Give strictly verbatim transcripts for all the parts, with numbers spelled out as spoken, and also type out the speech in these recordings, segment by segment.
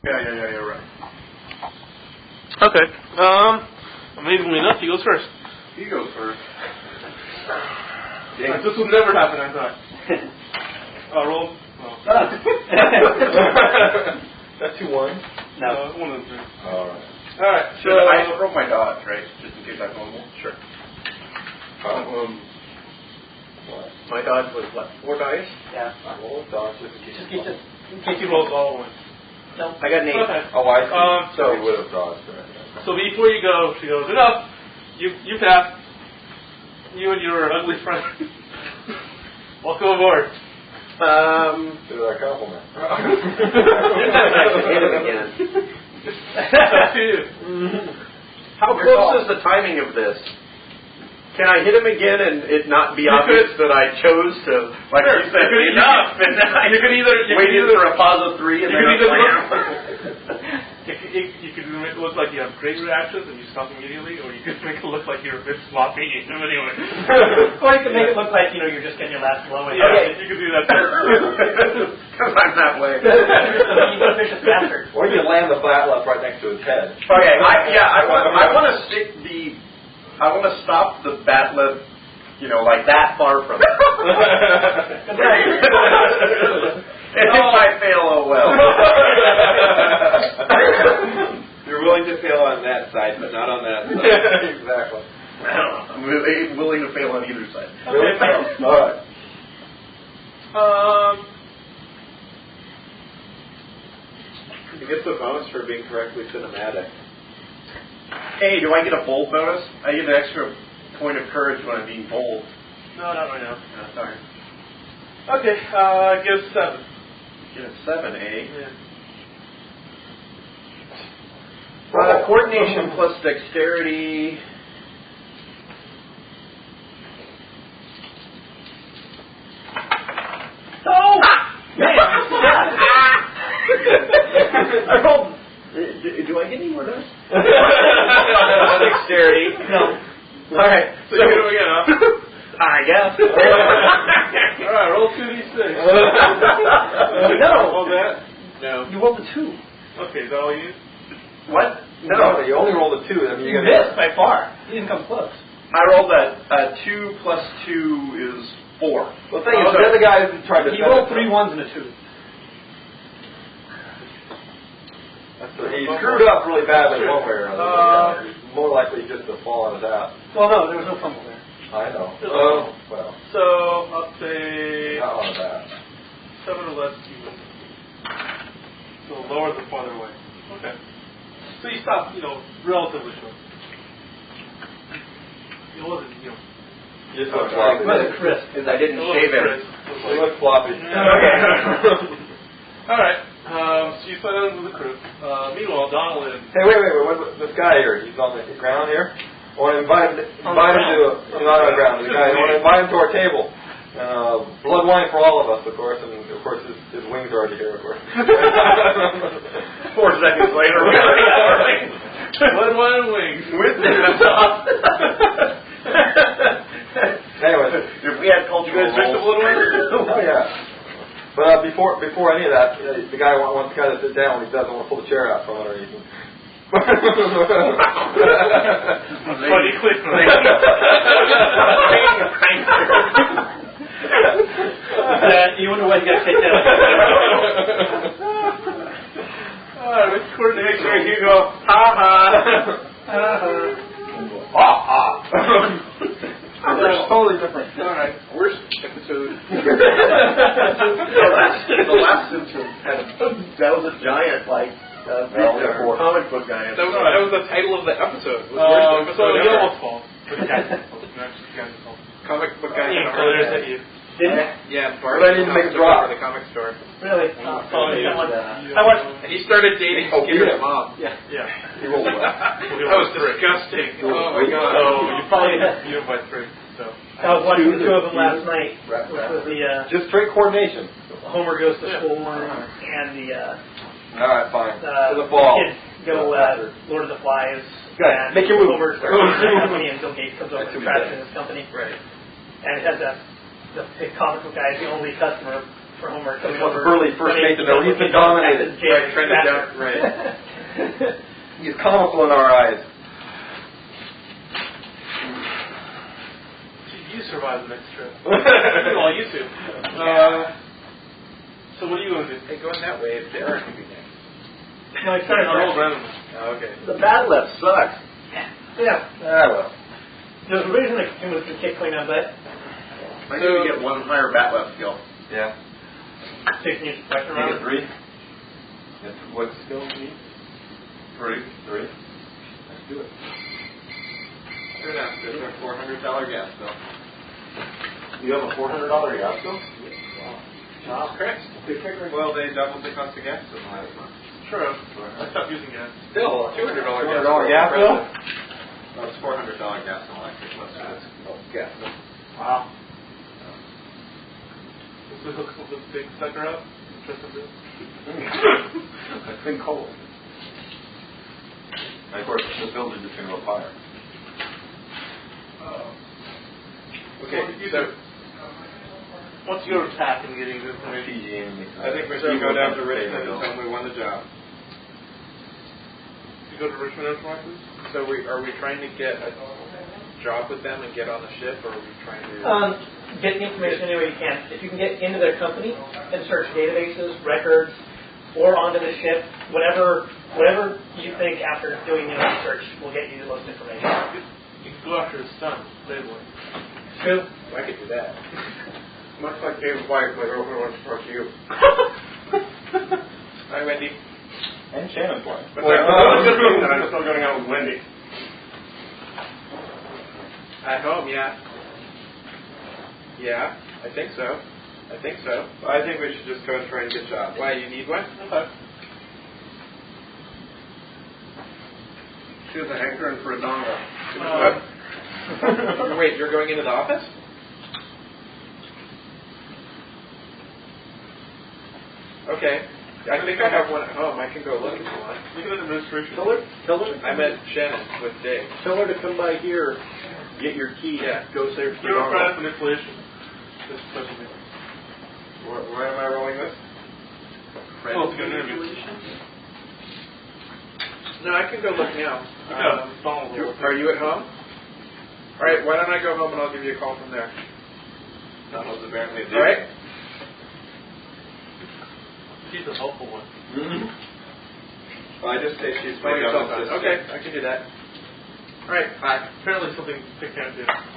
Yeah, yeah, yeah, yeah, right. Okay. Um, amazingly enough, he goes first. He goes first. Uh, this would never happen, I thought. Uh, roll. Oh. That's two ones? No. Uh, one of them three. Alright. Alright, so... so I roll my dodge, right? Just in case I fumble? Sure. Um, What? my dodge was what? Four dice? Yeah. I roll dodge just in case. Just, just, in If case he rolls all at once. No. I got an eight. Okay. Oh, I see. Um, so he would have dodged right. So before you go, she goes, enough! You you pass. You and your ugly friend. Welcome aboard. Um, To that compliment. hit him again. Up to you. How close is the timing of this? Can I hit him again and it not be You obvious could. that I chose to, like Sure. you said, You could- enough? And I you could either- you wait could either- for a pause of three and you then could a either slam. You could, you, you could make it look like you have great reactions and you stop immediately, or you could make it look like you're a bit sloppy anyway. Or you can make it look like, you know, you're just getting your last blow in. Yeah, Okay. you could do that too. Because I'm that way. You go vicious bastard. Or you can land the flat left right next to his head. Okay, I, yeah, I want, I want to stick the, I want to stop the bat lip, you know, like that far from it. And if I fail, oh well. You're willing to fail on that side, but not on that side. Exactly. I don't know. I'm really willing to fail on either side. Really? All right. Um, You get the bonus for being correctly cinematic. Hey, do I get a bold bonus? I get an extra point of courage when I'm being bold. no, not right now. No, sorry. Okay, uh, give seven. Get a seven, eh? Yeah. Uh, coordination plus dexterity. Oh! Man! I rolled. Do, do I get any more dice? Dexterity. No. All right. So you get him again, huh? I guess. Alright, roll two d six. No. Roll that? No. You rolled a two. Okay, is that all you use? What? No, No. you only rolled a two. I mean, You you missed by far. You didn't come close. I rolled a, a two plus two is four. The thing is, Oh, the other guy who tried to. He rolled three ones and a two. He screwed up really badly Sure. one way or another. Uh, He's more likely just to fall on his ass. Well, no, there was no fumble there. I know. Oh. Well, So, I'll say not on that. seven or less, you win. So lower the farther away. Okay. So you stop, you know, relatively short. It wasn't, you know, You just look It floppy. wasn't crisp. Because I didn't a little shave him. crisp. It was You like- look floppy. Alright, um, so you fight out with the crew. Uh, meanwhile, Donald and... Hey, wait, wait, wait. What, this guy here, he's on the ground here. I want to invite, invite him to, he's not on the ground, the guy, I want to invite him to our table. Uh, blood wine for all of us, of course, and of course his, his wings are already here, of course. Four seconds later, we already have our wings. Blood, wine, and wings. With the top. Anyway, If we had cultural You guys drink the blood wine? oh yeah. But uh, before before any of that, uh, the guy wants, wants the guy to sit down when he doesn't want to pull the chair out from underneath him. Funny quick. Uh, you wonder why you got kicked out. Alright, let's coordinate. Make sure you go, ha ha. Ha ha. It's totally different. Alright. Worst episode. the last, the last episode had a, that was a giant, like, uh, Well, yeah, four. comic book guy. That was, that was the title of the episode. Was Um, worst so episode he ever. almost falls. But the guy's falls. No, it's just the guy's fault. Comic book guy. Yeah, in a so heart there's attack. that you. Didn't it? Yeah, Bart. But I need to make a took drop. over the comic store. Really? Oh, Oh, yeah. I watched. And he started dating Oh, Skinner's yeah. mom. Yeah. Yeah. He rolled well. That was disgusting. Oh my god. So you probably you by three. So I was watching the two of them last night, Right, which right. was the uh, Just straight coordination. Homer goes to Yeah. school one and the uh, All right, fine. uh, to the fall. kids go uh, Lord of the Flies. Good. And Make your move. Homer starts his company and Bill Gates comes over That's and what we crashes did. his company. right. And it has a the big comic book guy is the only customer for homework. That's coming what over, Burley first running made the note. He's been dominated. Right, trying to down, right. He's comical in our eyes. You survived the next trip. Well, you two. Uh, so what are you going to do? Hey, going that way, it's Aaron would be next. No, he started I rolled first. randomly. Oh, okay. The bad left sucks. Yeah. Ah, well. There's a reason it was to kick clean on butt. I need to get one higher bat left skill. Yeah. So you can use the pressure You on get it. three. Yes. What skill do you need? Three. Three. Let's do it. Good enough. There's a four hundred dollars gas bill. You have a four hundred dollar gas bill? Wow. Christ. Well, they doubled the cost of gas in the last month. True. I stopped using gas. Still, two hundred dollars gas two hundred dollars gas bill? No, it's four hundred dollars gas and electric. Most of it. Oh, gas bill. Wow. Let's hook the big sucker up. Trust him to. It's been cold. And of course, the building's just going to go fire. Okay, What did you so do? What's your attack in getting this information? P G and I think we should go down to Richmond and tell them we won the job. You go to Richmond Enterprises? So we are we trying to get a job with them and get on the ship, or are we trying to? Um, get the information any way you can. If you can get into their company and search databases, records, or onto the ship, whatever whatever you think after doing the research will get you the most information. You can go after his son, Playboy. True. I could do that. Much like Dave's wife, my girlfriend wants to talk to you. Hi, Wendy. And Shannon's wife. But well, I'm just doing that. I'm still going out with Wendy. At home, yeah. Yeah, I think so. I think so. I think we should just go and try and get a job. Why, you need one? Okay. She has a hankering for a donga. Uh, Wait, you're going into the office? Okay. I think I have one at home. I can go look if you want. you get an administration. Tell her, tell her, I met Shannon with Dave. tell her to come by here, get your key. Yeah. Go say her You're a credit manipulation. This is supposed to be. Where, where am I rolling this? Oh, it's a good interview. No, I can go look now. Yeah, Um, phone will you- work. are you at home? All right. Why don't I go home and I'll give you a call from there? Donald's apparently All right. She's a helpful one. Mm-hmm. Well, I just say she's my Oh, yourself dumb on. sister. Okay. I can do that. All right. Bye. Apparently something they can't do.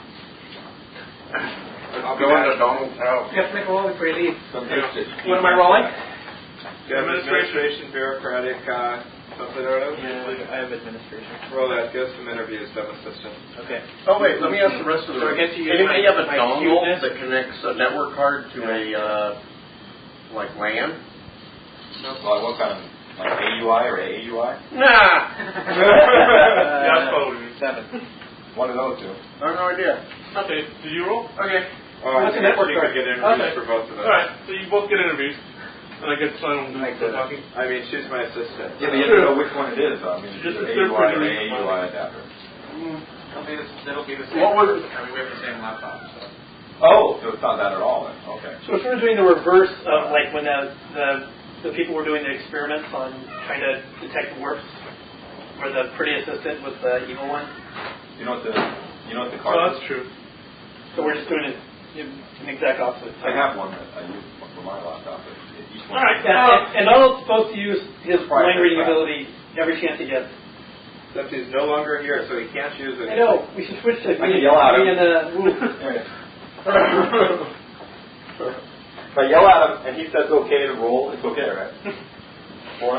I'll Go be into back. Donald's house. You have to make a roll before you leave. Some Yeah. basic- What am I rolling? Do you have administration, bureaucratic, uh, something or other? I have administration. Roll that. Give us some interviews, dumb assistant. Okay. Oh wait, let me ask the rest of the So I room. get to use Anybody my- have a my dongle cuteness? that connects a network card to a uh, like LAN? Well, what kind of, like A U I or A A U I? Nah. Yeah, that's probably Seven. One of those two. I have no idea. Okay, did you roll? Okay. Oh, I What's a think network she card? could get interviews Okay. for both of us. Alright, so you both get interviews. And I get to sign on Like the that. talking. I mean, she's my assistant. Yeah, but you have to know which one it is. I mean, Just either a A U I or third A A U I adapter. It'll be the, it'll be the same. What was it? I mean, we have the same laptop, so. Oh, so it's not that at all then. Okay. So we're sort of doing the reverse of like when the, the the people were doing the experiments on trying to detect warps, where the pretty assistant was the evil one. You know what the you know what the Oh, card that's is? true. So we're just doing it in an exact opposite. I have one that I use for my laptop. But each one. All right. Yeah, and, and Donald's supposed to use his Right, mind reading right. ability every chance he gets. Except he's no longer here, so he can't use it. I know. We should switch to I can yell at him. me and uh, Woo. If I yell at him and he says okay to roll, it's okay, right? Four.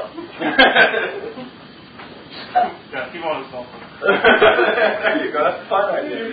Yeah, keep on his cell phone. There you go. That's a fun idea.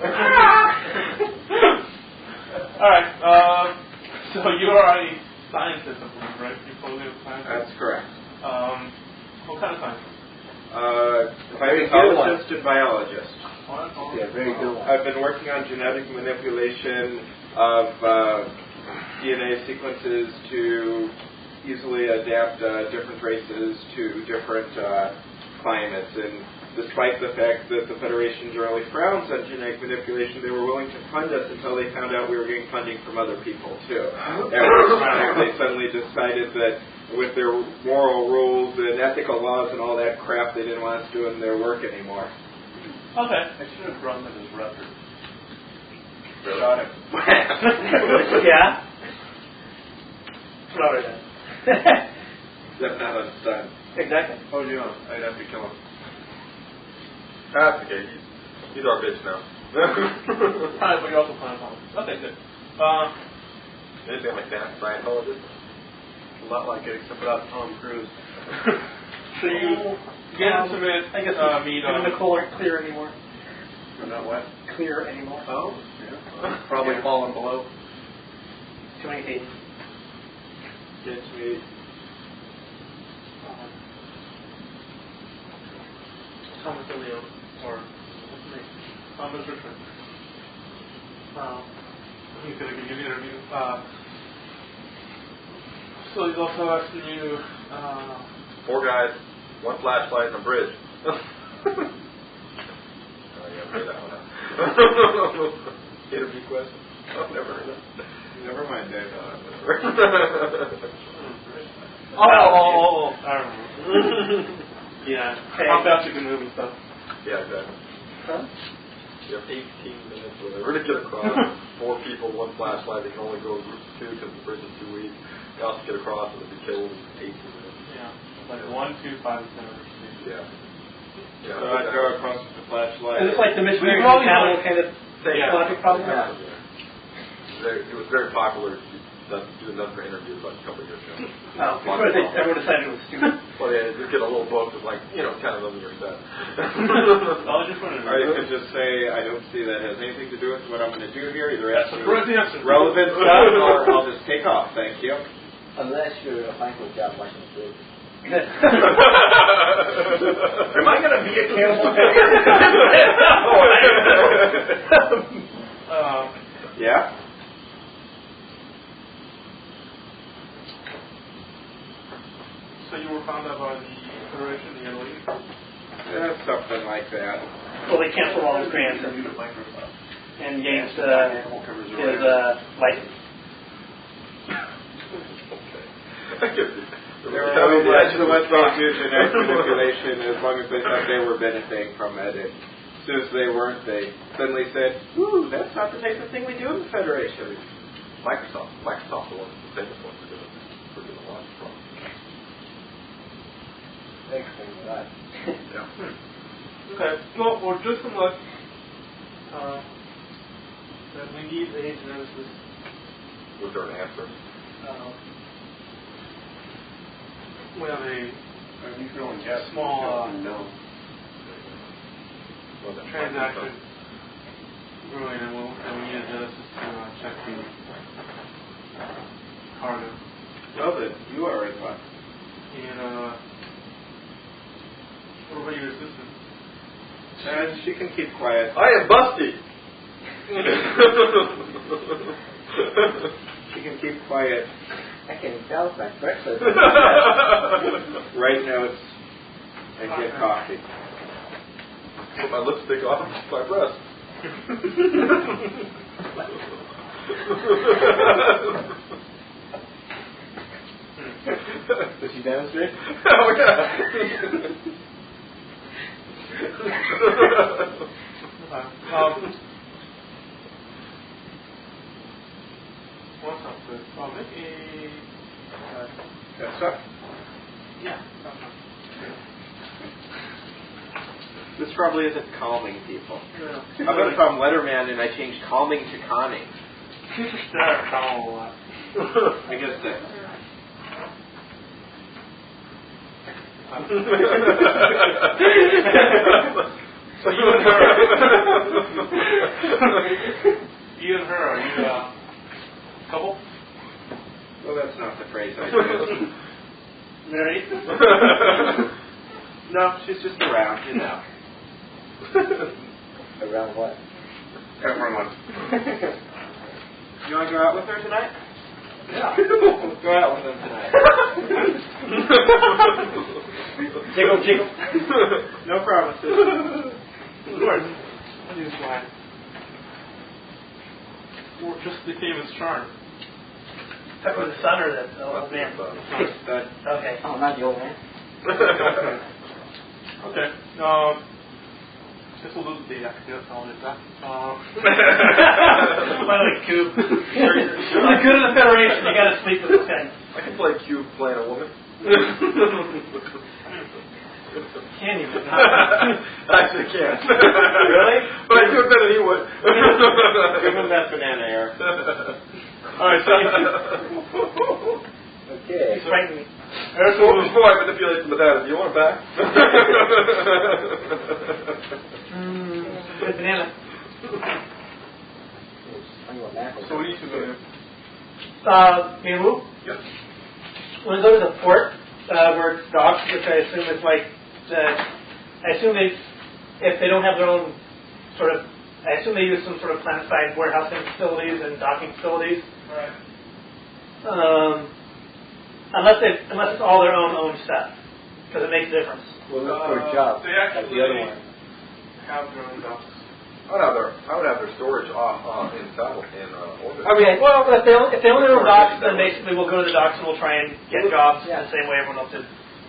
Alright, uh, so you are a scientist, I believe, right? You're totally a scientist? That's correct. Um, what kind of scientist? Uh, Very good one. biochemist and biologist. What? Oh, Yeah, very good one. I've been working on genetic manipulation of uh, D N A sequences to easily adapt uh, different races to different uh, climates, and despite the fact that the Federation generally frowns on genetic manipulation, they were willing to fund us until they found out we were getting funding from other people too. At which time they suddenly decided that with their moral rules and ethical laws and all that crap, they didn't want us doing their work anymore. Okay. I should have run them as record. Got it. Yeah. Rather than. Except not on Sun. Exactly. Oh, yeah. I'd have to kill him. That's okay. He's, he's our bitch now. Alright, but you're also playing on. Okay, good. Uh, Anything like that, Scientologist? A lot like it, except without Tom Cruise. so you get into it, I guess uh, meet isn't on. Nicole clear anymore? Or not what? Clear anymore? Oh, yeah. Probably Yeah. fallen below. Too many days. Get to meet. Thomas DeLeon, or what's his name? Thomas Richmond. Uh, he's going to give you an interview. Uh, so he's also asking you. Uh, Four guys, one flashlight, and a bridge. Oh, yeah, figure that one out. Interview question? I've never heard that. Never mind, Dave. oh, oh, oh, oh, I remember. Yeah, how fast you can move and stuff. Yeah, exactly. Huh? You have eighteen minutes or whatever to get across. Four people, one flashlight. They can only go groups of two because the bridge is too weak. They also get across and they'll be killed in eighteen minutes. Yeah, like one, two, five, seven. Yeah. Yeah. So I'd go across with the flashlight. Is this like the missionary Well, you channel know, kind of Yeah. logic problem? Yeah. Very, it was very popular to do another for interviews like a couple of years ago. No, because they, everyone decided it was stupid. Well, yeah, just get a little book with like, you know, ten of them in your set. I was just wondering. Or you could just say, I don't see that has anything to do with what I'm going to do here. Either ask me Correct answer. relevant stuff or I'll just take off. Thank you. Unless you're a Michael J. Washington. Am I going to be a cannibal? uh, Yeah? so you were found out by the Federation, the N L E? Yeah, something like that. Well, they canceled all his grants and, Microsoft. and Gates uh, his uh, license. They were always like, so much about do genetic manipulation as long as they thought they were benefiting from it. And as soon as they weren't, they suddenly said, ooh, that's not the type of thing we do in the Federation. Microsoft. Microsoft the one the famous one for doing for doing a lot of problems. Explain that. Yeah. Okay, well, we're just some luck uh, that we need a geneticist. Was there an answer? Uh, we have a Are you throwing gas? Small, uh, No. Was it transaction brewing, and we'll, and we need a geneticist to uh, check the cargo. Well, then, you are in luck. And, uh, what about your assistant? And she can keep quiet. I am Busty. She can keep quiet. I can tell my breakfast. Write notes and get coffee. Put my lipstick on my breast. Does she demonstrate? Oh, yeah. um, what's up with? Oh, maybe. Uh, That's up. yeah. This probably isn't calming people. Yeah. How about if I'm Letterman and I change calming to conning? People stare at Colin a lot. I guess that. So you and her, you and her, are you a couple? Well, that's not the phrase I use. Married? No, she's just around, you know. Around what? Everyone. You want to go out with her tonight? Yeah. Go out with them tonight. Jiggle, jiggle. No promises. Of course. That is why. Or just the famous charm. Talking to the son or the old man? That, Okay. Oh, not the old man. Okay. Okay. Um, guess we'll do the date after this. I'll leave that. Um, By the way, Cube. You're really good in the Federation. You got to sleep with this guy. I can play cube playing a woman. Can you? Actually can't. Really? But I do it better than he would. Give him that banana air. all right. So Okay. He's frightening me. Before, before I manipulate the banana, do you want it back? Mm, good banana. So what do you two go to? Uh, me and Wu? Yes. We're going to go to the port uh, where it's docked, which I assume is like the. I assume they, if they don't have their own sort of, I assume they use some sort of planet-side warehousing facilities and docking facilities. Right. Um, unless they, unless it's all their own own stuff, because it makes a difference. We'll look for a Uh, job. They Like actually the other one. have their own docks. I would have their, I would have their storage off uh, in battle in uh, orbit. Okay, well, if they, own, if they own their own Or docks, maybe then that way. basically we'll go to the docks and we'll try and get jobs Yeah. the same way everyone else did.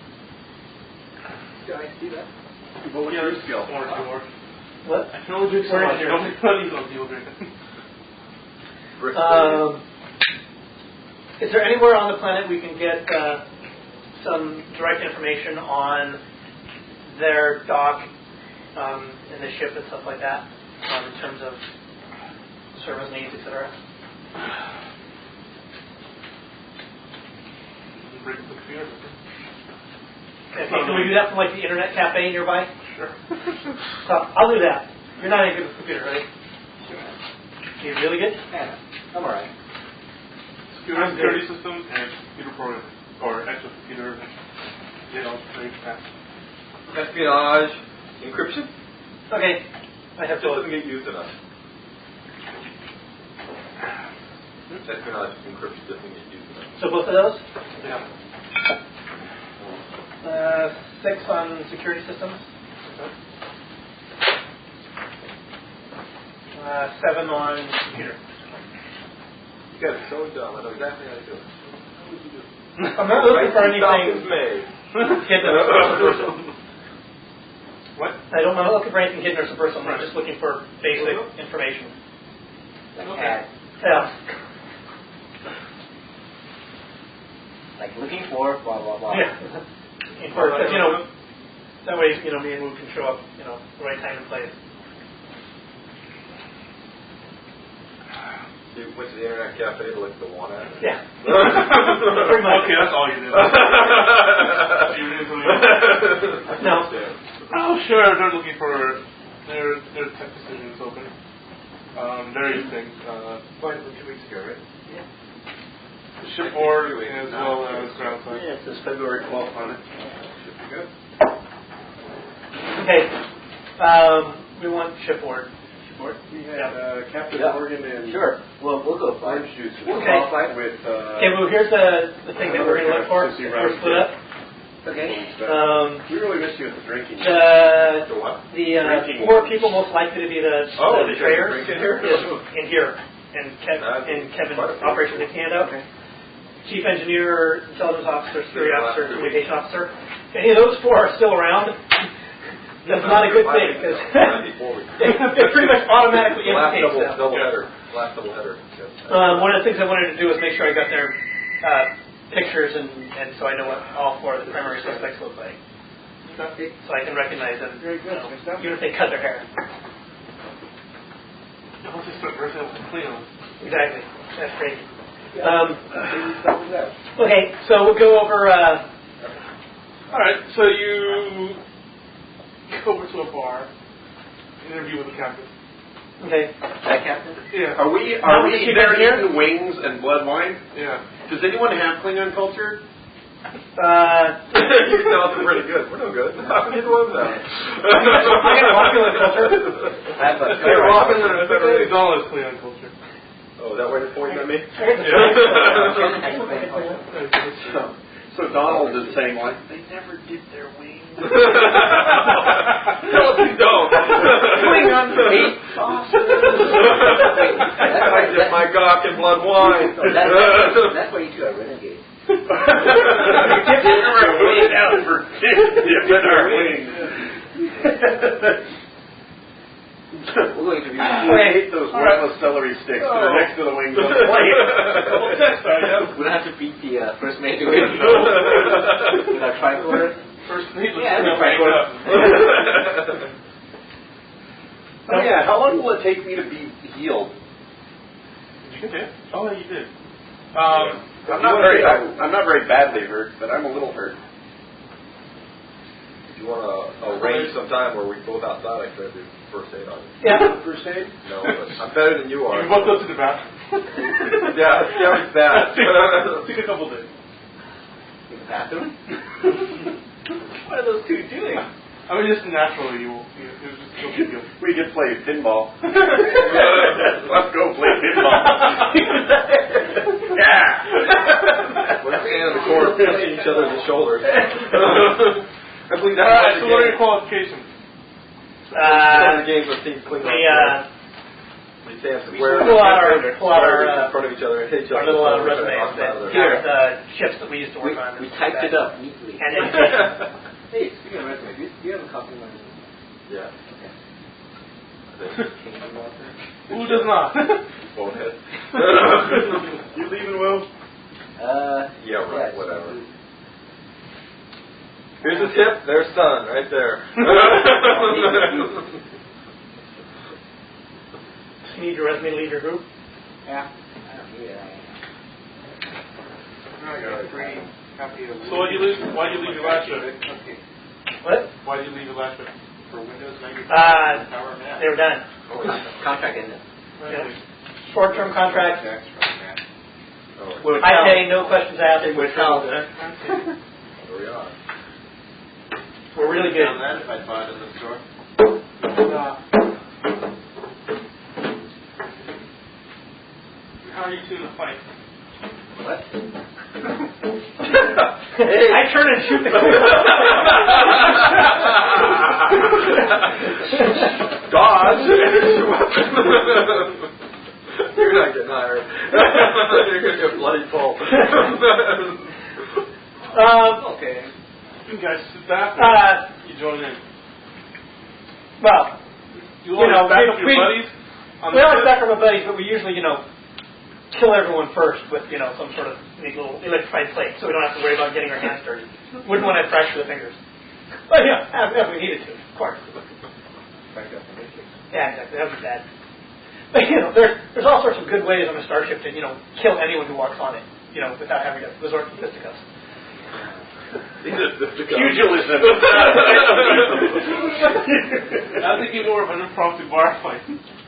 Yeah, I see that. But what's your skill? One or two more. What? I can only drink so We're much. in here. Don't be funny, don't deal drink. Um, is there anywhere on the planet we can get uh, some direct information on their dock um, and the ship and stuff like that, um, in terms of service needs, et cetera? Break the computer. Okay, can we do that from like the internet cafe nearby? Sure. So I'll do that. You're not any good with computer, right? You're really good? Yeah, I'm alright. Security, security systems and computer programming. Or actual computer, you know, very fast. Espionage, encryption. Okay. I have Just to. doesn't get used enough. Espionage, encryption doesn't get used enough. So both of those? Yeah. Uh, six on security systems. Uh, seven on computer. You guys are so dumb. I know exactly how to do it. I'm not looking for Falcons anything made. hidden or subversive. What? I don't, I'm not looking for anything hidden or subversive. I'm just looking for basic information. Like Okay. hat. Yeah. Like looking for blah blah blah. Yeah. And for, you know, that way, you know, me and Wu can show up, you know, the right time and place. You went to the internet cafe to look at the one ad. Yeah. Pretty much. Okay, that's all you did. You didn't do it. No. Oh, sure, they're looking for their their tech decisions open. Um, various things. Uh, Quite two weeks ago, right? shipboard as well as ground side. Yeah, it says February twelfth on it. Should be good. Okay. Um, we want shipboard. Shipboard? We had uh, Captain Yeah. Morgan and Sure. Well, we'll go for Orange it. Juice Okay. qualified with. Uh, Okay, well, here's the, the thing that we're going to look for. To see We're Robert split up. Okay. Um, we really miss you at the drinking. the The what? the uh, Drinking. four people most likely to be the, Oh, the you guys betrayers drink in here? is in here. And, Kev, Uh, and Kevin's quite a few. Operation Nick handout. Chief Engineer, Intelligence Officer, Security Yeah, Officer, last two Communication Officer. If any of those four are still around, that's not a good thing because it, it pretty much automatically The last indicates double, them. double header. Last double header. Yes. Um, one of the things I wanted to do was make sure I got their uh, pictures and, and so I know what all four of the primary suspects look like. So I can recognize them, Very good. you know, even if they cut their hair. Yeah, let's just start versing with Cleo. Exactly. That's great. Um, okay, so we'll go over. Uh, All right, so you go over to a bar, interview with the captain. okay. That captain? Yeah. Are we Now are with we the chief there engineer? eating wings and blood wine? Yeah. Does anyone have Klingon culture? Uh, You can tell us we're pretty good. We're no good. Neither one of them. I got Romulan culture. That's a Hey, Robin, I think only Dahl is Cleon culture. Oh, is that why you're pointing at me? I got the So, so So Donald is saying, like, they never did their wings. No, you don't. Klingons hate sauces. I dip my cock in blood wine. So that, that's, that's why you two are renegades. You dip our wings out for dipping our wings. We're going to be. I hate those worthless celery sticks that are next to the wings on the plate. Well, text, I know. We don't have to beat the uh, first mate to it. With our tricorder. First mate, let's Yeah, go the tricorder. Oh yeah, how long will it take me to be healed? Did you get it? Oh, yeah, you did. Um, I'm not very, I'm, I'm not very badly hurt, but I'm a little hurt. You want to arrange some time where we both outside? I could do first aid on you. Yeah. First aid? No, but I'm better than you are. you both go to the bathroom. Yeah, yeah, it's bad. Take a couple days. In the bathroom? What are those two doing? I mean, just naturally, you will. You, it was just no big deal. We could play pinball. Let's go play pinball. Yeah. We're standing in the corner punching each other in the shoulders. I believe All that's right, so what are your qualifications? uh, Uh, the games of Team Klingon. we, uh, We stand square pull out our, pull out our, in uh, front of each other and hit each our other. little uh, with the resumes that other. have the ships that we used to We, work on. we typed it up neatly. And education. Hey, speaking of resume, do you, do you have a copy of my resume? Yeah. Who does not? Bonehead. You leaving, Will? Uh, Yeah, right, yes. whatever. Here's his hip, there's sun, right there. You need your resume to lead your group? Yeah. I don't need it. I got a free copy of. So why'd you leave? Why'd you leave your last shift? Okay. What? Why'd you leave your last shift? For Windows ninety-five. Uh, Power Mac. they were done. Oh, contract ended. Yeah. Short-term contract. Tax from Mac. Oh, I pay, no questions asked. With help. there we are. We're really good. Found that if I bought it in the store. Uh, how are you two in a fight? What? I turn and shoot the gun. Dodge! You're not getting hired. You're going to get bloody pulp. um, Okay. You guys sit back. uh, You join in. well, You, You know, back we- up your we- buddies. On we the always ship? back from our buddies, but we usually, you know, kill everyone first with, you know, some sort of neat little electrified plate, so we don't have to worry about getting our hands dirty. Wouldn't want to fracture the fingers. But yeah, as, as we needed to, of course. Yeah, exactly. That would be bad. But you know, there's there's all sorts of good ways on a starship to, you know, kill anyone who walks on it, you know, without having to resort to fisticuffs. Pugilism. I think you're more of an impromptu bar fight.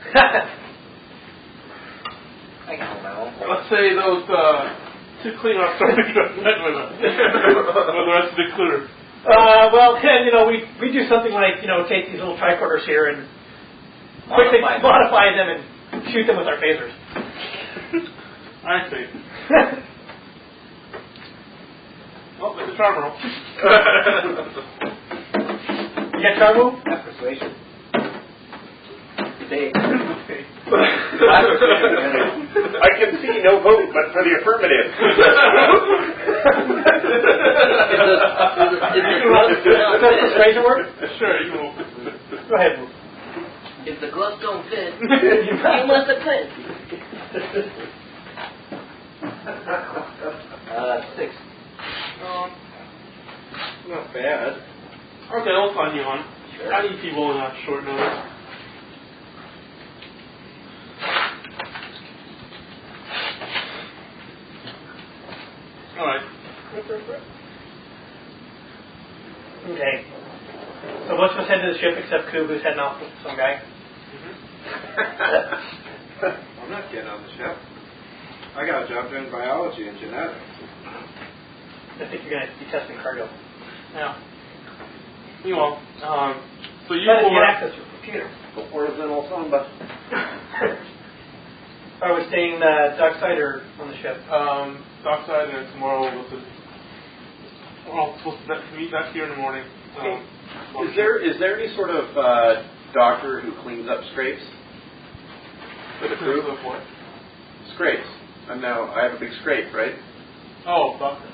I can hold my own. Let's say those uh, two Klingons started to get upset with us. With the rest of the crew. Uh, well, then, you know, we we do something like, you know, take these little tricorders here and quickly Modify them. modify them and shoot them with our phasers. I see. Oh, there's a charmer. You got Charmo? That's persuasion. Today. I can see no vote, but for the affirmative. Does that persuasion work? Sure, you will. Go ahead, Boo. If the gloves don't fit, you must have quit. Uh, six. Um, Not bad. okay, I'll sign you on. How do you people on that short notice? Alright. Okay. So most of us head to the ship except Koo, who's heading off with some guy. I'm not getting on the ship. I got a job doing biology and genetics. I think you're going to be testing cargo. Yeah. You won't. Um, so you But if you four, get access to a computer. Where's in old samba? Are we staying uh, dockside or on the ship? um, dockside, and tomorrow we'll go to We're all supposed to meet back here in the morning. Um, Is there is there any sort of uh, doctor who cleans up scrapes for the crew? Of what? Scrapes. I know I have a big scrape, right? Oh, doctor.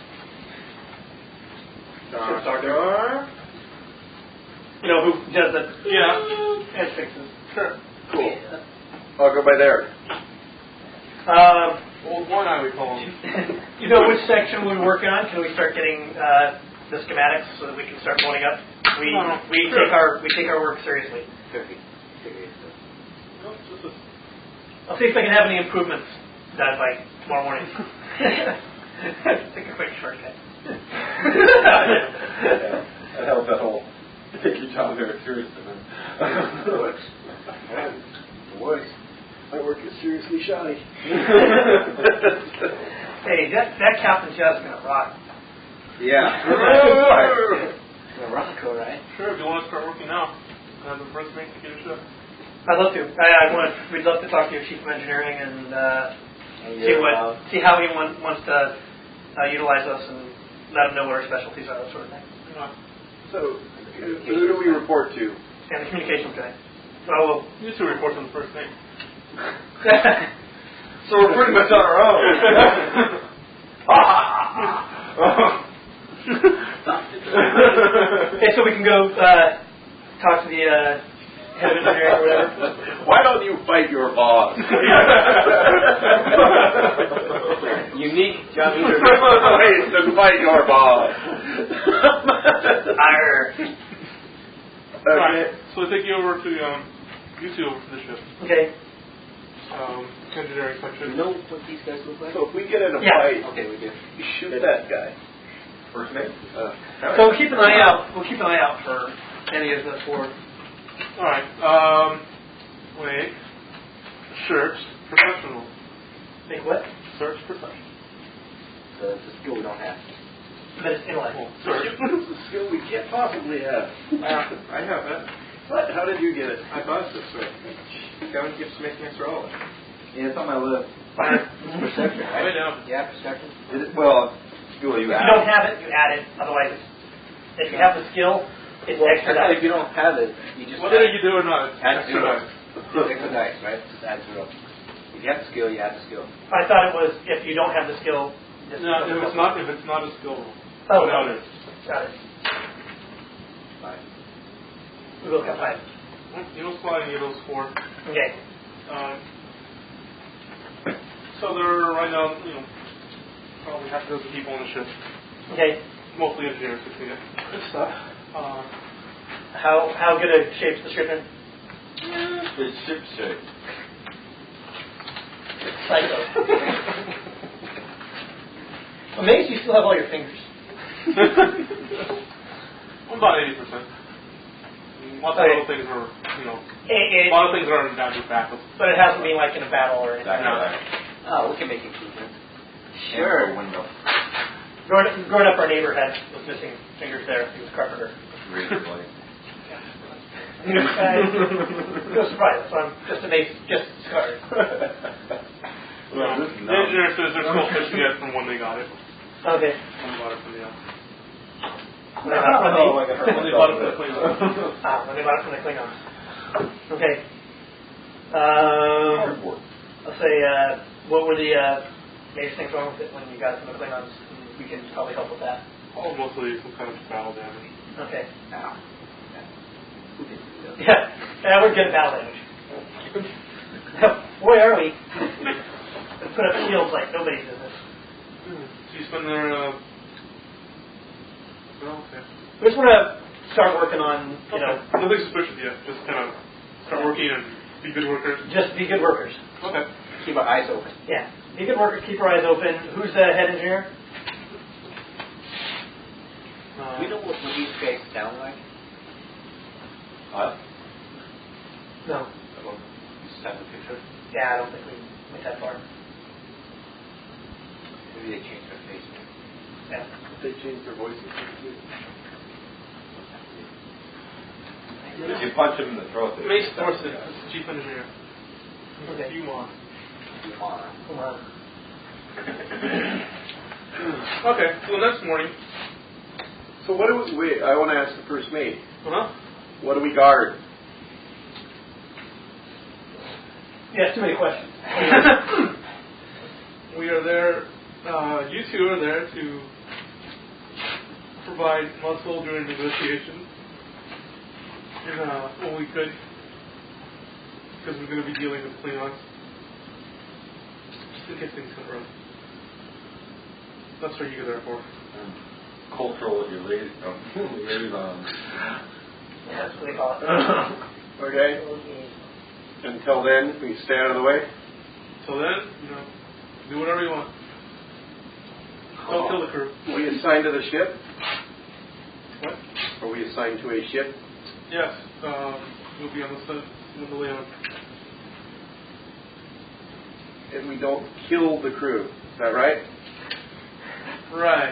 Doctor. You know who does the Yeah. head fixes? Sure. Cool. I'll go by there. Um, Old One Eye, we call him. you know which section we're working on? Can we start getting uh, the schematics so that we can start loading up? We No, we sure. take our we take our work seriously. No, just a I'll see if I can have any improvements done by tomorrow morning. Take a quick shortcut. I held that whole take your job very seriously. It works. It works. My work is seriously shoddy. Hey, that that Captain Jeff's gonna rock. Yeah. The Rocco, right? Sure, if you want to start working now, have the first mate to get a ship. I'd love to. I, I want. We'd love to talk to your chief of engineering and uh, see what see how he want, wants to uh, utilize us and let him know what our specialties are, that sort of thing. Yeah. So, who do we report to? And the communications guy. Oh, You two report on the first mate. So we're pretty much on our own. okay, so we can go uh, talk to the uh, head of engineering or whatever. Why don't you fight your boss? Unique job Ways to fight your boss. Arr. Okay. Right. So I take you over to um, you two over to the ship. Okay. Um, engineering You section. know what these guys look like? So if we get in a Yeah. fight, Okay, we do. you shoot that guy. First mate? Uh, So keep an eye out. We'll keep an eye out for any of the four. All right. Um, wait. Search professional. Make what? Search professional. The, the skill we don't have. But it's intellect. Cool. Search. It's a skill we can't possibly have. I have it. What? How did you get it? I bought it this way. Gavin keeps making us roll it. Yeah, it's on my list. It's perception, right? Right now. Yeah, perception. Is it, well, skill you If add. you don't have it, you add it. Otherwise, if you have the skill, it's Well, extra I thought if dice. you don't have it, you just Whether you do or not, it's add extra zero. dice. It's extra dice, right? Just add zero. If you have the skill, you add the skill. I thought it was if you don't have the skill. Just No, if it's not, if it's not a skill roll. Oh, Without it. got it. Five. We will get five. Needles fly, needles four. Okay. Um, so there are right now, you know, probably half a dozen people on the ship. Okay. Mostly engineers, if we get. Good stuff. Uh, How how good a shape's the ship in? It's ship shape. Psycho. Amazed you still have all your fingers. about eighty percent. Lots of Okay. little things are, you know, It, a it, lot of things are in bad with backup. but it hasn't been like in a battle or anything. Exactly. Oh, we can make improvements. Sure. Window. Growing, growing up, our neighbor had was missing fingers there. He was a carpenter. Razor blade. He was, uh, no surprise. So I'm just amazed. Just scarred. Well, this is The not. engineer says they're still fishing it from when they got it. Okay. When they bought it from the, uh, When they bought it from the- Oh, like I heard when they bought it from the myself. Klingons. Ah, when they bought it from the Klingons. Okay. Um, I'll say, uh, what were the uh, major things wrong with it when you got it from the Klingons? We can probably help with that. Oh, mostly some kind of battle damage. Okay. Ow. Who did do that? Yeah. Yeah, we're good at battle damage. Boy, are we. We put up shields like nobody's business. So you spend their, uh, well, okay. We just want to start working on, you know, Okay. Nothing suspicious yet. Just kind of start working and be good workers. just be good workers. Okay. Keep our eyes open. Yeah. Be good workers, keep our eyes open. Who's the head engineer? Uh, Do we know what, what these guys sound like? What? No. Or you just have a picture? Yeah, I don't think we went that far. Maybe they changed their face. Yeah. They changed their voices. If you punch him in the throat, they Mace Dorset is the chief engineer. Okay. You want. Come on. Come on. Okay, so the next morning, So what do we, we I want to ask the first mate. Uh-huh. What do we guard? Yeah, too many questions. We are there, uh, you two are there to provide muscle during negotiations. And, uh, when we could, because we're going to be dealing with Klingons. Just in case things go wrong. That's what you're there for. Cultural liaison. liaison. Yeah, that's what they call it. Okay. Until then, we stay out of the way. So then, you know, do whatever you want. Don't kill the crew. Are we assigned to the ship? What? Are we assigned to a ship? Yes, um, we'll be on the set with the Leon. And we don't kill the crew. Is that right? Right.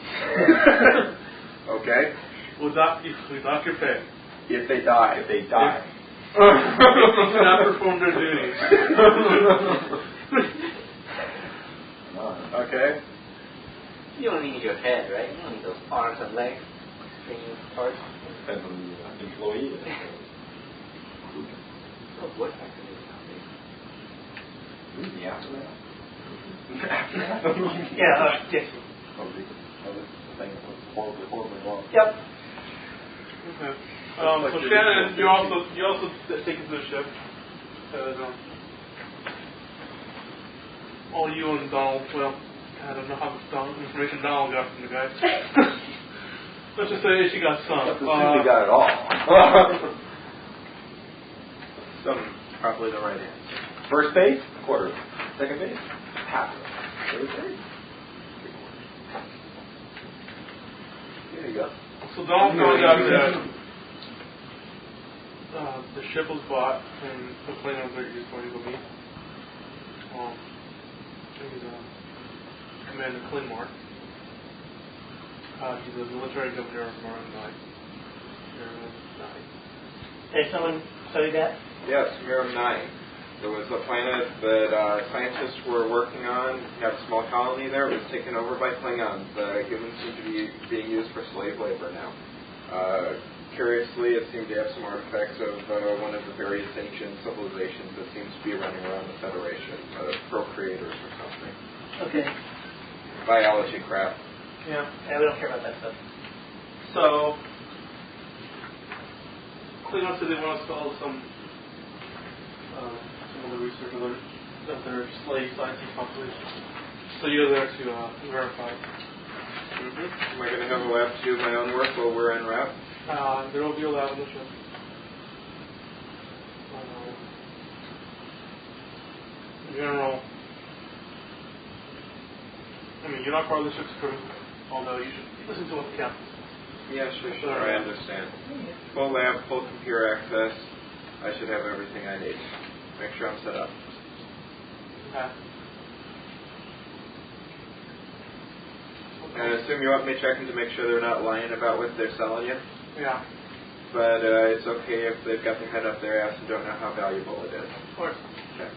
Okay. We'll dock, we dock your pay. If they die. If they die. If they do not perform their duties. Okay. You don't need your head, right? You don't need those arms and legs. Stringing parts. Depends on the uh, employee. Oh, what actually is nowadays? Who's the aftermath? Yeah, uh, yes. Horribly, horribly wrong. Yep. Okay. Um, so Shannon, you also you also take it to the ship. Uh, um, all you and Donald. Well, I don't know how much Donald, information Donald got from the guy. Let's just say she got some. Let's assume Uh, we got it all. Some probably the right answer. First base, quarter. Second base, half. Third base. There you go. So Donald found out that uh, the ship was bought and the Klingons are just going to go meet. Um, he's uh, Commander Klingmar. Uh, he's the military governor of Marin nine. Did someone study that? Yes, Miram nine. There was a planet that uh, scientists were working on, had a small colony there. It was taken over by Klingons. The humans seem to be being used for slave labor now. Uh, curiously, it seemed to have some artifacts of uh, one of the various ancient civilizations that seems to be running around the Federation, uh, procreators or something. Okay. Biology crap. Yeah. Yeah, we don't care about that stuff. So, Klingons said they want us to follow some uh, some of the research of their, of their slave scientist population. So you're there to uh, verify. Mm-hmm. Am I going to have a lab to do my own work while we're en route? Uh, there will be a lab on the ship. Uh, in general, I mean, you're not part of the ship's crew, although you should listen to what the captain says. Yeah, sure, sure. I understand. Full lab, full computer access. I should have everything I need. Make sure I'm set up. Okay. And I assume you want me checking to make sure they're not lying about what they're selling you? Yeah. But uh, it's okay if they've got their head up their ass and don't know how valuable it is. Of course. Check.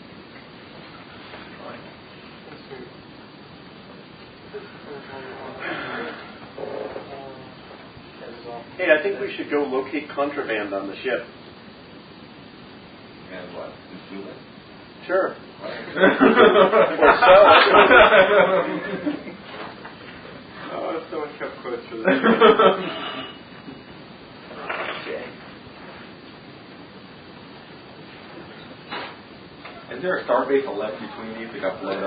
Let's see. Hey, I think we should go locate contraband on the ship. And what? Consume it? Sure. Or sell it. Oh, someone kept quotes for this. Okay. Is there a starbase left between these that got blown up?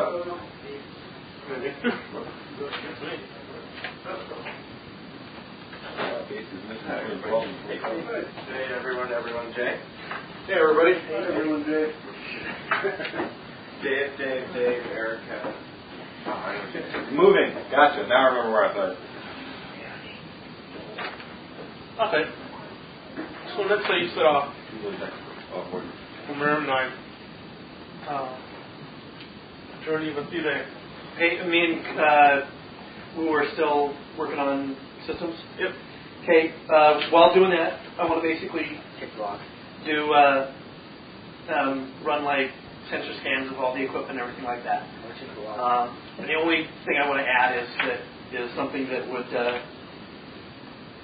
Base is missing between twelve and twenty-five. Hey, everyone, everyone, Jay. Hey, everybody. Hey, everyone, Jay. Dave, Dave, Dave, Erica. Oh, I know Jay. Moving. Gotcha. Now I remember where I thought. Okay. So let's say you set off Oh, forty. from Miram nine. Uh, journey of a few days. Hey, me and uh, we were still working on systems. Yep. Okay. Uh, while doing that, I want to basically Kick block. do uh, um, run like sensor scans of all the equipment and everything like that. Um, and the only thing I want to add is that is something that would uh,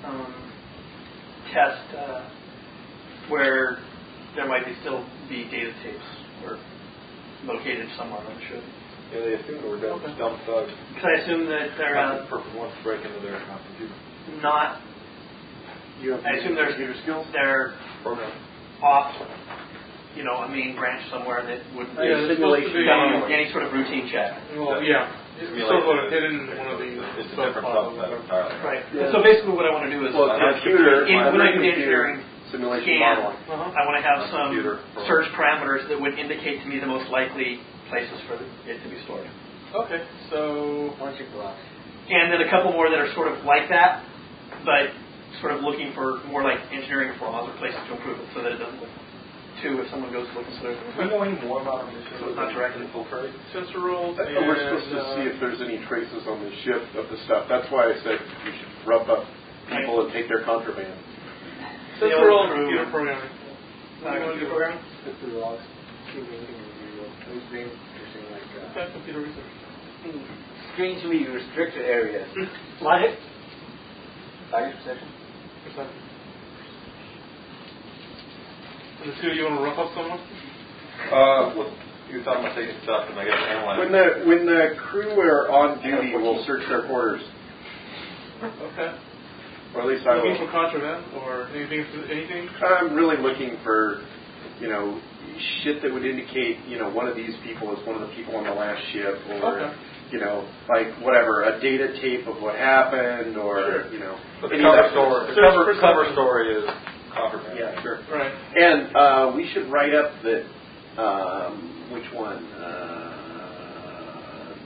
um, test uh, where there might be still be data tapes or located somewhere on the ship. Yeah, they assume that we're dumb, dumb thugs. Because I assume that they're uh, perfect ones to break into their computer. not. You have I assume they're computer skills. They're Program. off, you know, a main branch somewhere that wouldn't Yeah, be it's supposed to be- done any sort of routine check. Well, yeah. It's sort of hidden in one of these It's a different subset entirely. Right. Yeah. So basically, what I want to do is, Well, uh, computer, in, my when I do the computer engineering simulation scan, modeling. Uh-huh. I want to have On some computer. search parameters that would indicate to me the most likely places for it to be stored. Okay, so Why don't you go out? And then a couple more that are sort of like that, but sort of looking for more like engineering flaws or places to improve it so that it doesn't look too, if someone goes looking for it. Do we know any more about our mission? So it's not direct infiltrate? sensor rolls. I know we're and, supposed to uh, see if there's any traces on the ship of the stuff. That's why I said we should rough up people and take their contraband. sensor the rolls, crew. computer programming. Uh, computer programming? Go through the logs. See if anything unusual. It was very interesting, like uh, Okay, computer research. strangely restricted areas. Logic? Logic perception. Perception. And the two of you want to rough up someone? Uh, what, you were talking about taking stuff and I got to analyze When it. the when the crew are on duty, we'll search their quarters, Okay. or at least I Looking will. for contraband or anything? Anything? I'm really looking for, you know, shit that would indicate, you know, one of these people is one of the people on the last ship, or, Okay. you know, like whatever, a data tape of what happened, or, Sure. you know, But the any of cover that story, sort of the Search cover, for cover something. story is contraband. Yeah, sure. Right. And uh, we should write up that, um, which one? Uh,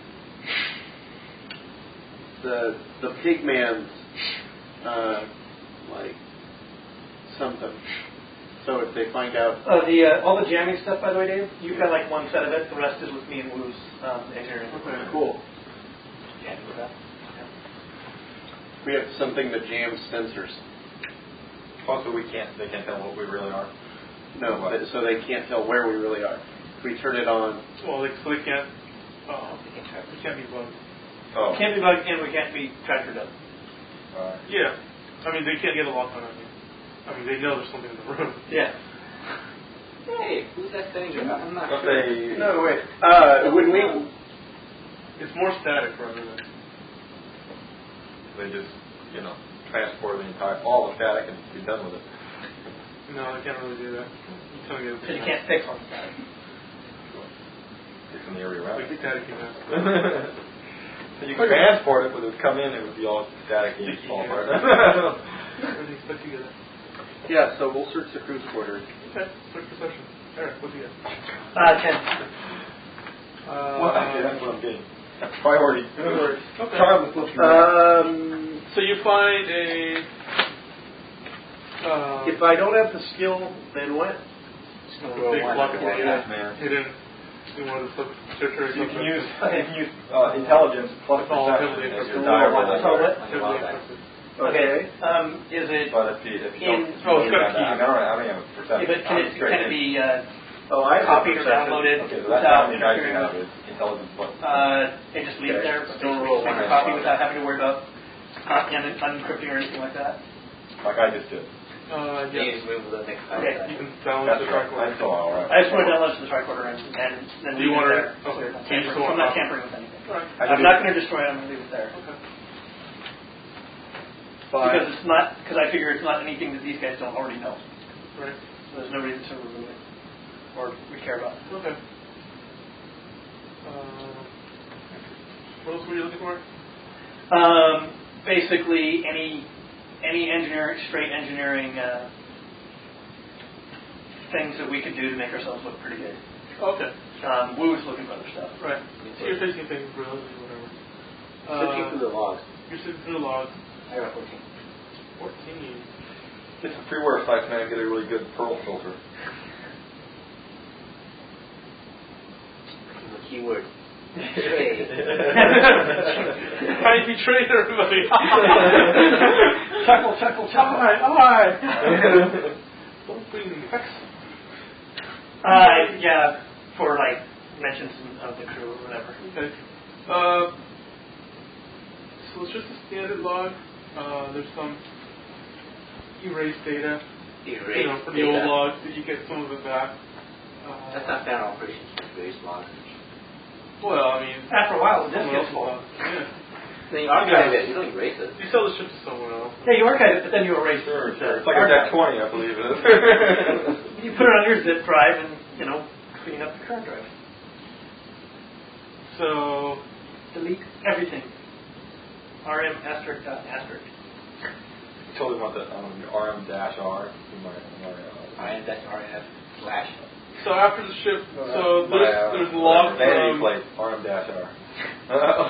the the pig man's, uh, like, something. So if they find out, Uh, the uh, all the jamming stuff, by the way, Dave. You've got like one set of it. The rest is with me and Wu's um, engineering. Okay. cool. Yeah. We have something that jams sensors. Also, we can't, they can't tell what we really are. No, but, so they can't tell where we really are. If we turn it on, Well, they, so they can't. Uh, they can't be bugged. Oh. Can't be bugged and we can't be tracked or done. Alright. Yeah. I mean, they can't get a lock on you. I mean, they know there's something in the room. Yeah. Hey, who's that stranger? I'm not But sure. they, no wait. Uh, when we It's more static rather than. they just, you know, transport the entire, all the static and be done with it. No, they can't really do that. You tell me Because you can't fix on that. It's in the area around Like it. static, you know. So you can transport it, but it would come in, it would be all static and Sticky, fall yeah. apart. Everything's stuck together. yeah, so we'll search the crew's quarters. Okay, quick perception. Eric, what's he get? Uh, ten. Uh, Well, actually, that's what I'm getting. That's priority. Okay. Charm is looking Um, So you find a. Uh, If I don't have the skill, then what? Just gonna a roll big one. block of Yeah, data yeah. man. hidden in one of the sub territories. You can use, Okay. you can use uh, intelligence plus It's all perception heavily as your encrypted. die What's all roll. what? Heavily encrypted. Okay. Um, is it? But if you, if you In- don't, Oh, if it's you got a don't key. have that, I don't have any of it perception. Yeah, but can I'm it straight can it in. be uh, Oh, I have copied or perception. downloaded Okay, so that's without how many guys you interfering have with? is intelligence plus. Uh, and just leave it Okay. there, Don't roll one. copy without having to worry about uh, un- unencrypting or anything like that. Like I just did. Uh, You yes. just move to the next Okay. You can download That's the right. tricorder. That's all alright. I just want to download to the tricorder and, and then Do leave you it want there. to- okay. So So you just I'm want not to- tampering with anything. Alright. I I'm can not do- going to destroy it. I'm going to leave it there Okay. because it's not because I figure it's not anything that these guys don't already know. Right. So there's no reason to remove it or we care about. Okay. Uh, what else were you looking for? Um, basically, any any engineering, straight engineering uh, things that we could do to make ourselves look pretty good. Okay. Um, Wu's looking for other stuff. Right. So you're facing things relatively whatever. Searching Uh, through the logs. you're sitting through the logs. I got fourteen. Fourteen. Get some freeware sites, man, and get a really good pearl filter. The keyword. I betrayed everybody. chuckle, chuckle, chuckle. Alright, alright. Don't bring the effects. Uh, yeah, for like mentions of the crew or whatever. Okay. Uh, so it's just a standard log. Uh, there's some erased data. Erase You know, for the data. old logs, that you get some of it back. Uh, That's not standard operation. Erase logs. well, I mean, After a while, the disk someone gets else's full. logs. Yeah. Then you archive it. You don't erase it. You sell the ship to someone else. Yeah, you archive it, but then you erase Sure, it. sure. It's like a deck twenty, I believe it is. You put it on your zip drive and, you know, clean up the current drive. So, Delete everything. R M asterisk dot asterisk. Totally want that um, R M dash R in my, in my uh, I N dash R F slash. so after the ship, so my, there's, uh, there's a log vanity from... plate, R M dash R.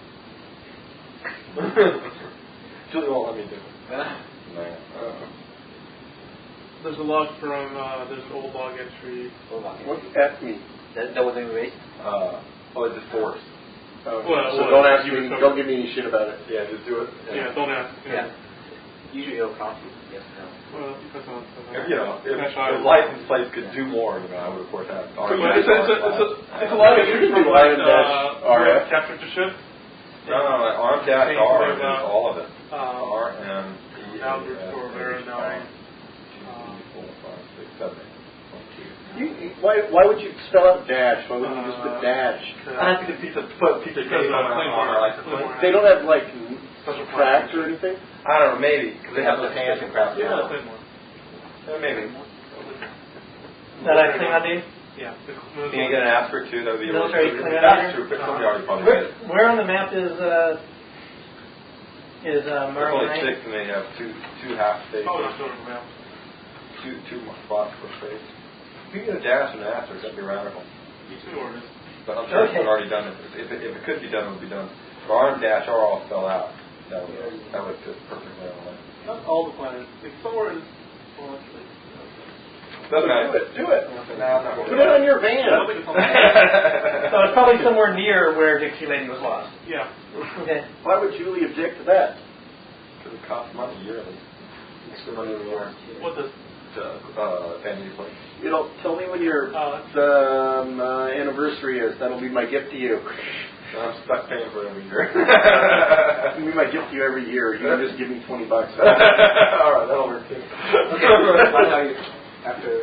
Julie won't let me do it. No. Uh, There's a log from, uh, there's an old log entry. What's F mean? That, that wasn't erased? uh, oh, it's just forced. Oh, Well, so well, don't ask you me. would Don't give me any shit about it. Yeah, just do it. Yeah, don't ask. Yeah. Usually it'll prompt you. Yes, no. Well, because on If, you know, if Dash the R. license plate could do more, you know, I would of course have. But it's, it's, a, it's, a, it's a lot of You can from do like, I N dash uh, R F. capture to ship. No, no, no, R M dash Same R with, is uh, all of it. Um, R M E now A there's S four there, H now, R um, two, four, five, six, seven, eight. You, why? Why would you spell out dash? Why wouldn't you just put dash? I have to piece of put a piece of Because, cake uh, on my Claymore- on my license plate. Claymore They don't have like Special tracks or anything. I don't know, maybe because they have those hands and crap. Yeah, Yeah, Claymore. maybe. Is that a Klingon name? Yeah. Can you get an asterisk too? That would be Military really Klingon That's leader? true, but somebody already probably Where, did it. where on the map is uh, is uh, There's only Maryland? six, and they have two two half spaces, Oh, not showing the map. two two spots per space. If you get a dash and an asterisk, that'd be radical. Two orders. But I'm sure Okay. it's already done. If it, if it could be done, it would be done. But R and dash are all spelled out. That would that would fit perfectly on that. Not all the planets. Like somewhere in. Well, actually. Doesn't matter. Do it. Do it. No, I'm not Put it on your van. I don't think it's on the So it's probably somewhere near where Dixie Lady was lost. Yeah. Okay. Why would Julie object to that? Because it costs money yearly. Extra money every year. What does? To, uh, family place. You know, tell me when your Uh, um, uh, anniversary is. That'll be my gift to you. I'm stuck paying for it every year. It'll be my gift to you every year. You can just give me twenty bucks. All right, that'll work too. That's how you, after.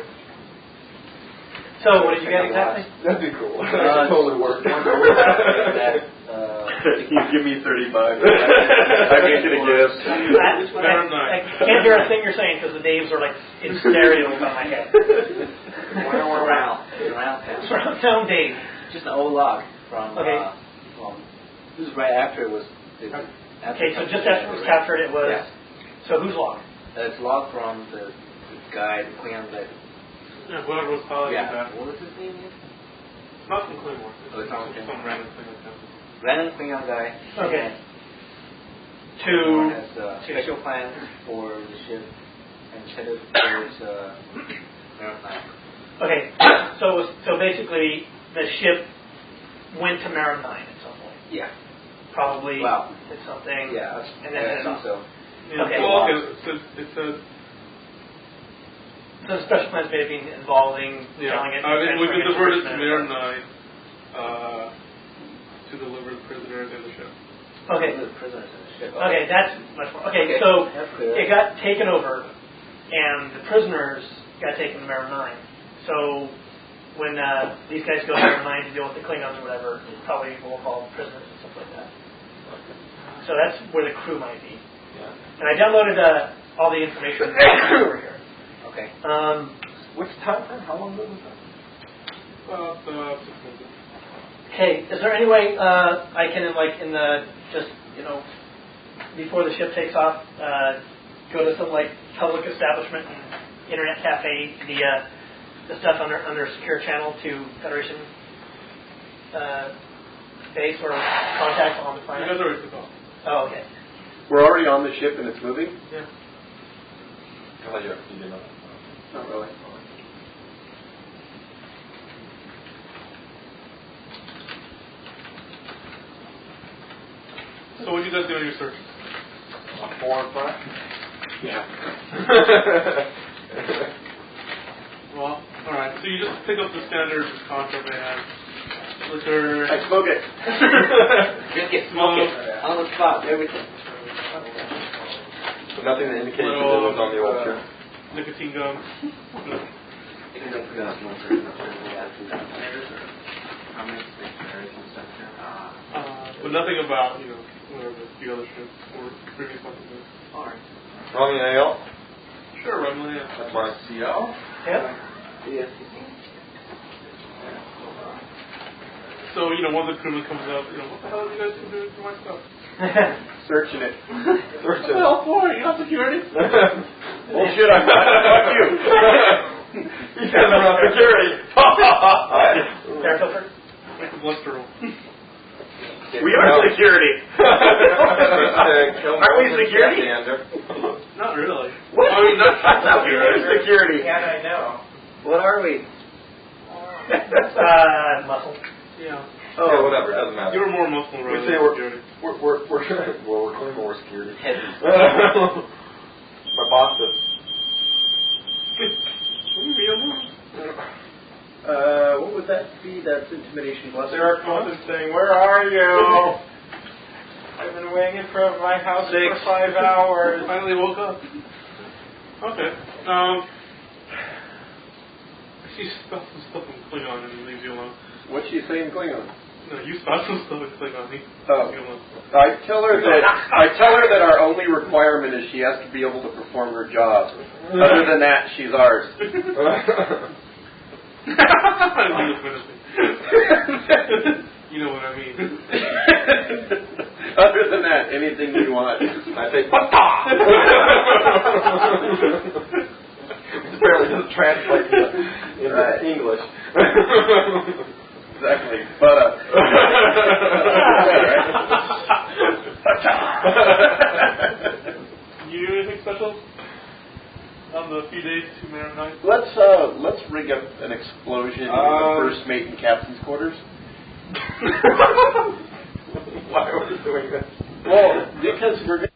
So what did you get exactly? That'd be cool. Uh, That totally work. that, uh, You give me thirty bucks. I make it a gift. I, I, I can't hear a thing you're saying because the Daves are like in stereo on my head. Surround. Surround sound. Surround sound Dave. Just an old log from. Okay. Uh, from this is right after it was. It was after Okay, so just after it was captured, it was. Yeah. So whose log? Uh, it's log from the, the guy, the Klingon that. Yeah, whoever was piloting Yeah. that. What was his name? again? Not from Claymore. Oh, it's not from Some Claymore. random thing like that. Random Klingon guy. Okay. Who To. has uh, special plans for the ship and headed towards uh, Maritime. Okay. So it was, so basically the ship went to Marin nine at some point. Yeah. Probably Wow. did something. Yeah. And then I headed think off. so. Yeah, Okay. Well, okay. It says, it says So the special plans maybe involving yeah. selling it. Uh, it, we've been diverted to Marin. Marin nine uh, to deliver the prisoners in the ship. Okay. The prisoners in the ship. Okay, that's much more. Okay, Okay, so that's clear. it got taken over, and the prisoners got taken to Marin nine. So when uh, these guys go to Marin nine to deal with the Klingons or whatever, it probably will involve prisoners and stuff like that. So that's where the crew might be. Yeah. And I downloaded uh, all the information over here. Okay. Um, Which time frame? How long ago was that? About uh, six minutes. okay, is there any way uh, I can, like, in the just you know, before the ship takes off, uh, go to some like public establishment, and internet cafe, the uh, the stuff under under secure channel to Federation uh, base or contact on the You planet? guys already took off. Oh, okay. We're already on the ship and it's moving? Yeah. Oh, yeah, you did not. Not really. So what did you guys do on your search? A four and five? Yeah. Well, alright. So you just pick up the standard contraband, liquor. I smoke it. Drink it, smoke it, on the spot, everything. Nothing that indicates that Little, it was on the old uh, ship. nicotine gum. Uh, but nothing about, you know, whatever the other ship or previous ones. Alright. Romulan ale? Sure, Romulan, yeah. That's mine. C L? Yeah. Yes. So, you know, one of the crewmen comes up, you know, what the hell are you guys doing to my stuff? Searching it. Search it. Well, for you got security? Bullshit, I'm not. Fuck you. You guys are on security. Air filter. Like the blood roll. We are security. Aren't we security? Not really. What? I mean, not How we are security? Can I know? What are we? Uh, muscle. Yeah. Oh, Yeah, whatever. It doesn't matter. You were more muscle We rather say than we're, security. we're, we're, we're, well, we're clearly more security. Heavy. My boss said. What do you mean? Uh, what would that be? That's intimidation plus. Sarah calls and saying, "Where are you? I've been waiting in front of my house Six. for five hours." Finally woke up. Okay. Um. She spelled some stuff in Klingon and he leaves you alone. What's she saying going on? No, you spelled some stuff in Klingon. He Oh. leaves you alone. I tell her that I tell her that our only requirement is she has to be able to perform her job. Other than that, she's ours. I didn't finish it. You know what I mean. Other than that, anything you want. I say, it barely doesn't translate into, into Right. English. Exactly. But uh. You do anything special on the few days to Marin night? Let's uh let's rig up an explosion in the Um, first mate and captain's quarters. Why are we doing this? Well, because we're